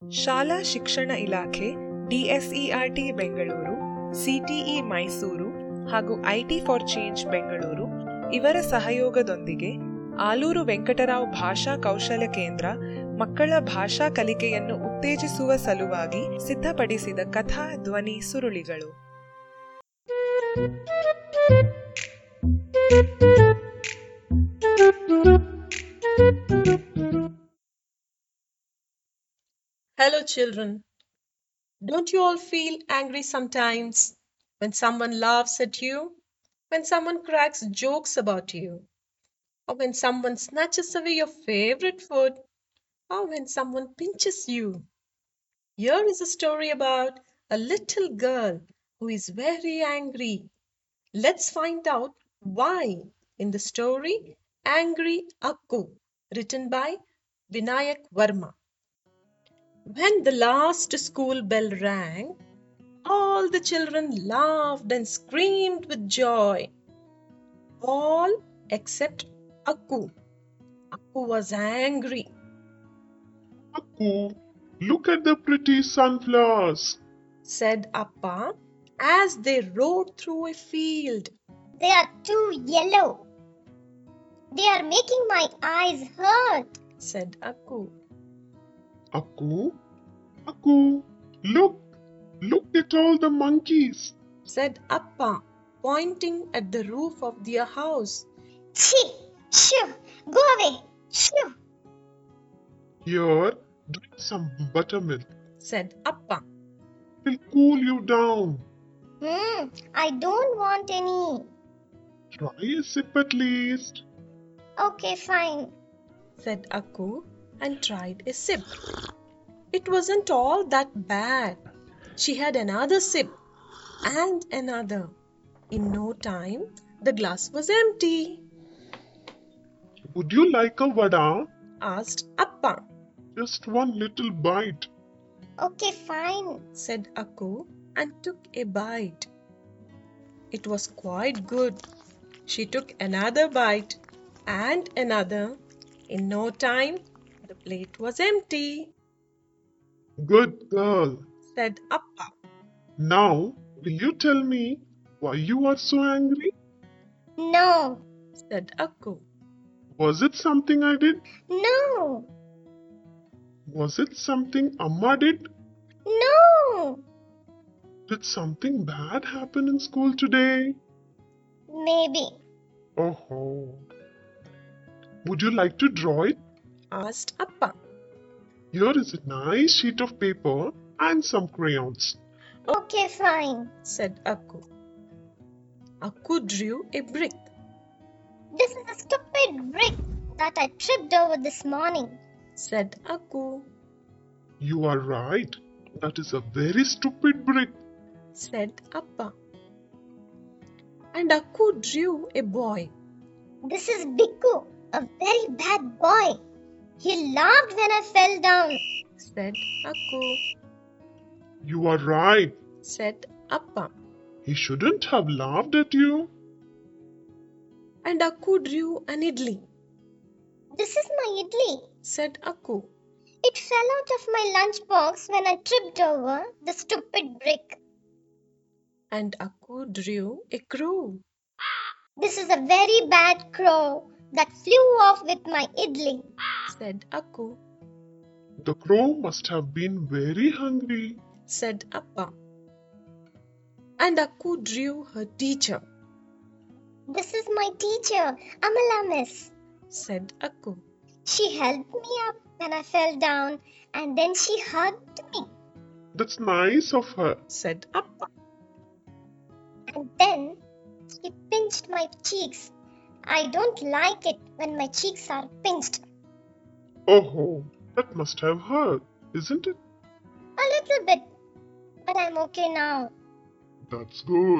ಶಾಲಾ ಶಿಕ್ಷಣ ಇಲಾಖೆ, DSERT ಬೆಂಗಳೂರು, CTE ಮೈಸೂರು ಹಾಗೂ IT ಫಾರ್ ಚೇಂಜ್ ಬೆಂಗಳೂರು ಇವರ ಸಹಯೋಗದೊಂದಿಗೆ ಆಲೂರು ವೆಂಕಟರಾವ್ ಭಾಷಾ ಕೌಶಲ್ಯ ಕೇಂದ್ರ ಮಕ್ಕಳ ಭಾಷಾ ಕಲಿಕೆಯನ್ನು ಉತ್ತೇಜಿಸುವ ಸಲುವಾಗಿ ಸಿದ್ಧಪಡಿಸಿದ ಕಥಾ ಧ್ವನಿ ಸುರುಳಿಗಳು. Hello children. Don't you all feel angry sometimes when someone laughs at you, when someone cracks jokes about you, or when someone snatches away your favorite food, or when someone pinches you? Here is a story about a little girl who is very angry. Let's find out why in the story Angry Akku, written by Vinayak Verma. When the last school bell rang, all the children laughed and screamed with joy. All except Akku. Akku was angry. Akku, look at the pretty sunflowers, said Appa as they rode through a field. They are too yellow. They are making my eyes hurt, said Akku. Akku, Akku, look at all the monkeys, said Appa, pointing at the roof of their house. Chee, shoo, go away, shoo. Here, drink some buttermilk, said Appa. It'll cool you down. I don't want any. Try a sip at least. Okay, fine, said Akku and tried a sip. It wasn't all that bad. She had another sip and another. In no time, the glass was empty. Would you like a vada? asked Appa. Just one little bite. Okay, fine, said Akku and took a bite. It was quite good. She took another bite and another. In no time, the plate was empty. Good girl, said Appa. Now, will you tell me why you are so angry? No, said Akku. Was it something I did? No, Was it something Amma did? No, Did something bad happen in school today? Maybe. Oh. Would you like to draw it? asked Appa. Here is a nice sheet of paper and some crayons. Okay, fine, said Akku. Akku drew a brick. This is a stupid brick that I tripped over this morning, said Akku. You are right. That is a very stupid brick, said Appa. And Akku drew a boy. This is Bikku, a very bad boy. He laughed when I fell down, said Akku. You are right. said Appa. He shouldn't have laughed at you. And Akku drew an idli. This is my idli, said Akku. It fell out of my lunchbox when I tripped over the stupid brick. And Akku drew a crow. This is a very bad crow that flew off with my idli, said Akku. The crow must have been very hungry, said Appa. And Akku drew her teacher. This is my teacher, Amala Miss, said Akku. She helped me up when I fell down and then she hugged me, That's nice of her, said Appa. and then she pinched my cheeks. I don't like it when my cheeks are pinched. Oh, that must have hurt, isn't it? A little bit, but I'm okay now. That's good.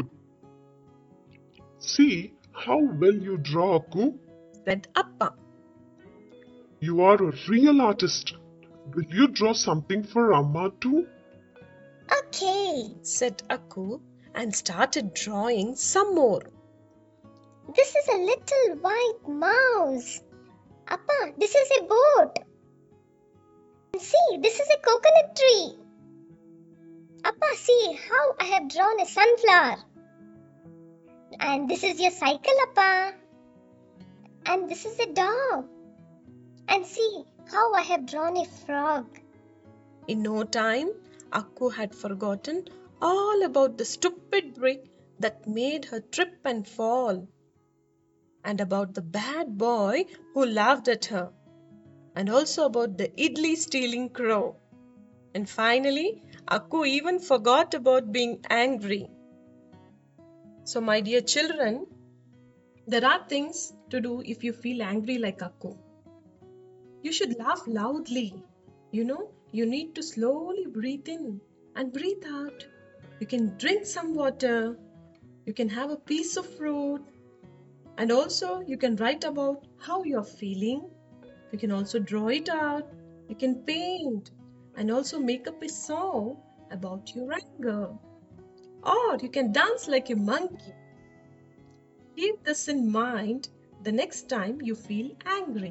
See how well you draw, Akku. said Appa. You are a real artist. Will you draw something for Amma too? Okay, said Akku and started drawing some more. this is a little white mouse. Appa, this is a boat. See, this is a coconut tree. Appa, see how I have drawn a sunflower. And this is your cycle, Appa. And this is a dog. And see how I have drawn a frog. In no time, Akku had forgotten all about the stupid brick that made her trip and fall, and about the bad boy who laughed at her, and also about the idli stealing crow. And finally, Akku even forgot about being angry. So, my dear children, there are things to do if you feel angry like Akku. You should laugh loudly. You need to slowly breathe in and breathe out. You can drink some water. You can have a piece of fruit. And also, you can write about how you're feeling. You can also draw it out. You can paint and also make up a song about your anger. Or you can dance like a monkey. Keep this in mind the next time you feel angry.